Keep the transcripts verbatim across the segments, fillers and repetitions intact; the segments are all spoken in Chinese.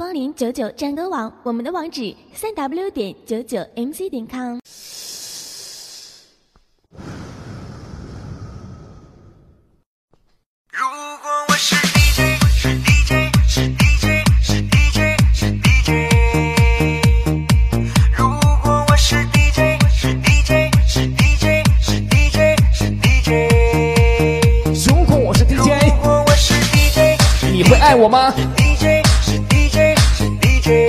光临九九战歌网，我们的网址三 w 点九九 m c 点 com。 如果我是 D J， 是 D J， 是 D J， 是 D J， 是 D J。如果我是 D J， 是 D J， 是 D J， 是 D J， 是 D J。 如果我是 D J， 如果我是 D J， 你会爱我吗？ 是 D J， 是 D J， 是 D J。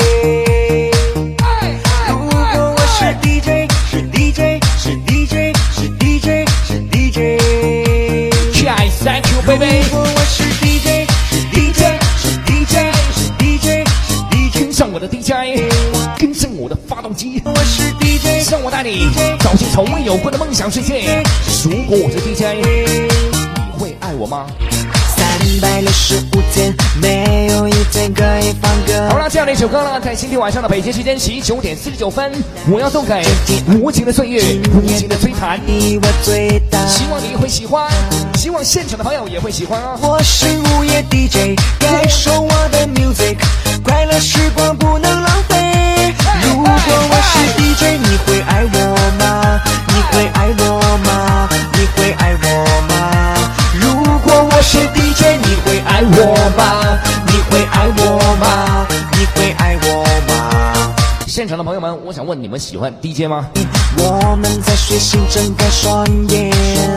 如果我是 D J， 是 D J， 是 D J， 是 D J， 是 D J。 Thank you, baby。 如果我是 D J， 是 D J， 是 D J， 是 D J， 是 D J。 跟上我的 D J， 跟上我的发动机。 我是 D J， 让我带你走进从未有过的梦想世界。如果我是 D J， 你会爱我吗？ 三百六十五天，没有一天可以放歌。 好了，这样的一首歌呢，在今天晚上的北京时间十九点四十九分，我要送给无情的岁月，无情的摧残。希望你会喜欢，希望现场的朋友也会喜欢啊。 我是午夜 D J， 感受我的 music， 快乐时光不能浪费。如果我是 D J， 你会爱我吗？你会爱我吗？你会爱我吗？如果我是 D J， 你会爱我吗？你会爱我吗？你会爱我吗？ 现场的朋友们，我想问你们喜欢 D J 吗？ 我们在睡醒，睁开双眼，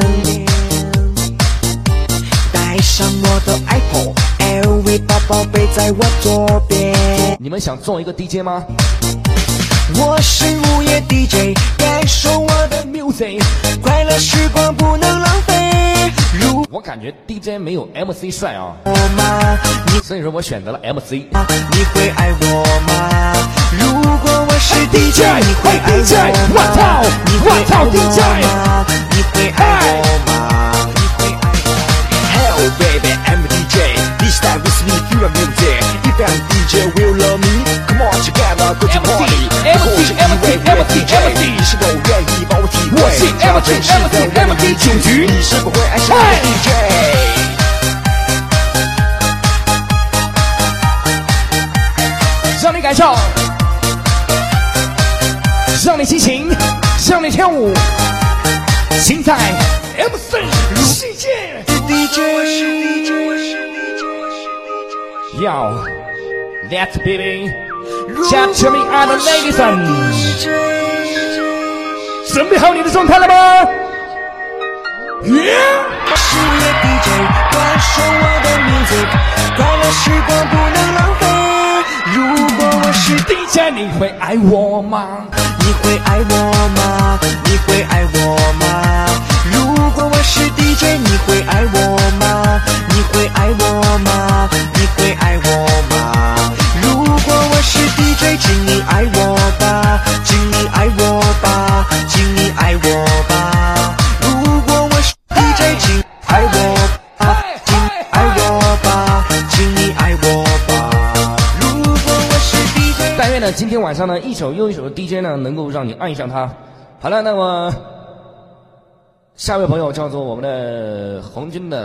带上我的 Apple，L V 八宝贝在我左边。 你们想做一个 D J 吗？ 我是午夜 D J， 感受我的 music， 快乐时光不能浪费。如我感觉 D J 没有 M C 帅啊， 我吗？你所以说我选择了 M C。 你会爱我吗？如果我是 D J， 你会爱我吗？你会爱我吗？你会爱我吗？你会爱我吗 ？Hello baby, I'm D J. This time with me, feel the music. If I'm D J, will love me? Come on, together, go to party. M C M C M C M C， 你是否愿意帮我体会？ 我是 M C M C M C 九局， 你是否会爱上 D J？ 让你感受，让你激情，让你跳舞，尽在 M C 世界。 D J， Yo, that's baby, capture me and the ladies and。准备好你的状态了吗 ？Yeah。 是夜 D J， 感受我的 music， 快乐时光不能浪费。如果我是 D J， 你会爱我吗？ 你会爱我吗？你会爱我吗？如果我是 D J， 你会爱我吗？你会爱我吗？你会爱我吗？如果我是 D J， 请你爱我吧，请你爱我吧，请你爱我吧。如果我是 D J， 请爱我吧，请爱我吧，请你爱我吧。如果我是 D J， 但愿呢，今天晚上呢，一首又一首的 D J 呢，能够让你爱上它。好了，那么下一位朋友叫做我们的红军的。